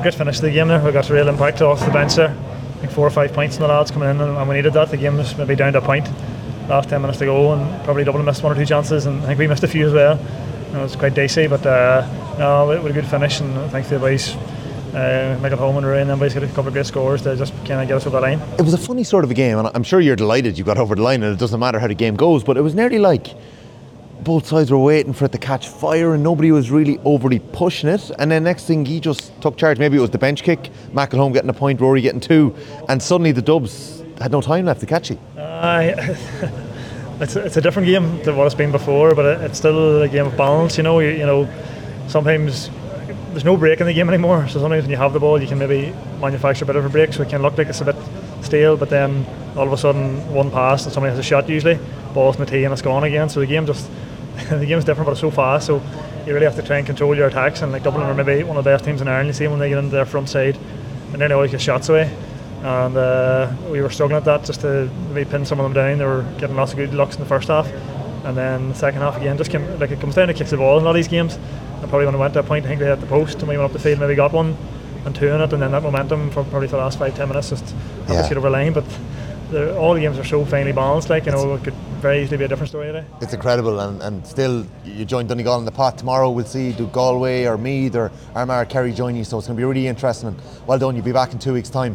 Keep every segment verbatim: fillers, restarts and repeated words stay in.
Good finish to the game there. We got a real impact off the bench there. I think four or five points in the lads coming in, and we needed that. The game was maybe down to a point. Last ten minutes to go, and probably Dublin missed one or two chances, and I think we missed a few as well. It was quite dicey, but uh, no, we had a good finish, and thanks to the boys, uh, Michael Holman and Ray, and them boys got a couple of great scores to just kind of get us over the line. It was a funny sort of a game, and I'm sure you're delighted you got over the line, and it doesn't matter how the game goes, but it was nearly like both sides were waiting for it to catch fire and nobody was really overly pushing it, and then next thing he just took charge. Maybe it was the bench kick, Macklehome getting a point, Rory getting two, and suddenly the Dubs had no time left to catch you. Uh, it's, a, it's a different game than what it's been before, but it, it's still a game of balance. You know, you, you know, sometimes there's no break in the game anymore, so sometimes when you have the ball you can maybe manufacture a bit of a break, so it can look like it's a bit stale, but then all of a sudden one pass and somebody has a shot, usually ball's in the tee and it's gone again. So the game just the game's different, but it's so fast, so you really have to try and control your attacks. And like Dublin are maybe one of the best teams in Ireland. You see when they get into their front side and then they always get shots away, and uh, we were struggling at that, just to maybe pin some of them down. They were getting lots of good looks in the first half, and then the second half again just came, like it comes down to kicks the ball in a lot of these games. And probably when it went to a point, I think they had the post and we went up the field, maybe got one and two in it, and then that momentum for probably for the last five ten minutes just helped us get over the line. But the, all the games are so finely balanced, like, you know, it could very easily be a different story today. It's incredible, and, and still you join Donegal in the pot tomorrow. We'll see, do Galway or Meath or Armagh or Kerry join you, so it's going to be really interesting, and well done. You'll be back in two weeks time.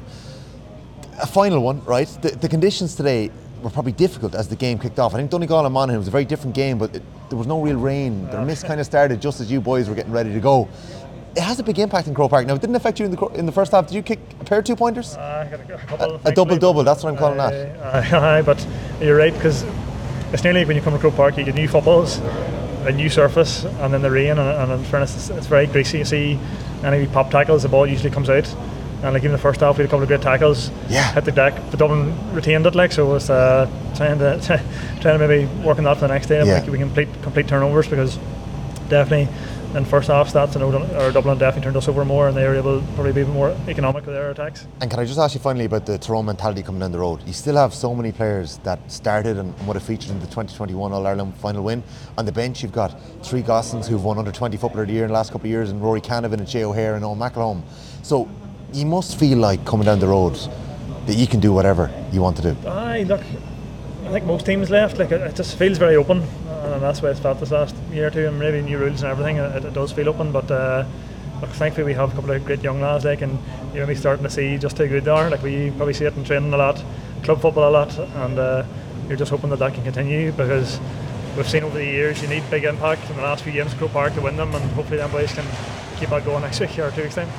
A final one, right? The, the conditions today were probably difficult as the game kicked off. I think Donegal and Monaghan was a very different game, but it, there was no real rain. The mist kind of started just as you boys were getting ready to go. It has a big impact in Croke Park. Now, it didn't affect you in the in the first half. Did you kick a pair of two pointers? Uh, got a, a, couple, a, a double double. That's what I'm calling uh, that. Uh, uh, but you're right, because it's nearly like when you come to Croke Park, you get new footballs, a new surface, and then the rain. And, and in fairness, it's, it's very greasy. You see any pop tackles, the ball usually comes out. And like in the first half, we had a couple of great tackles. Yeah. Hit the deck, but Dublin retained it, like, so it's uh, trying to trying to maybe work on that for the next day. Yeah. Like we can complete complete turnovers, because definitely in first half stats, I know or Dublin definitely turned us over more, and they were able to probably be more economic with their attacks. And can I just ask you finally about the Tyrone mentality coming down the road? You still have so many players that started and would have featured in the twenty twenty-one All-Ireland final win. On the bench you've got three Goslings who've won under twenty Footballer of the Year in the last couple of years, and Rory Canavan and Jay O'Hare and Owen Macklehome. So you must feel like coming down the road that you can do whatever you want to do. Aye, look, I think most teams left, like, it just feels very open, and that's why it's felt this last year or two, and maybe new rules and everything, it, it does feel open. But uh, look, thankfully we have a couple of great young lads, like, and you're maybe starting to see just how good they are. Like, we probably see it in training a lot, club football a lot, and uh, you're just hoping that that can continue, because we've seen over the years you need big impact in the last few games at Croke Park to win them, and hopefully them boys can keep that going next week or two weeks time.